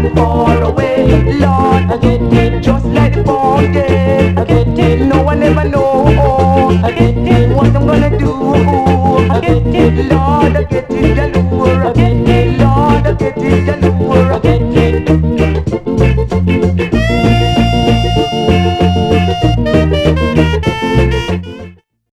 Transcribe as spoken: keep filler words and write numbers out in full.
and far away. Lord, I get it, just like the fountain. I get it, no one ever know. I get it, what I'm gonna do. I get it, Lord, I get it, Jalur. I get it, Lord, I get it, Jalur. I get it.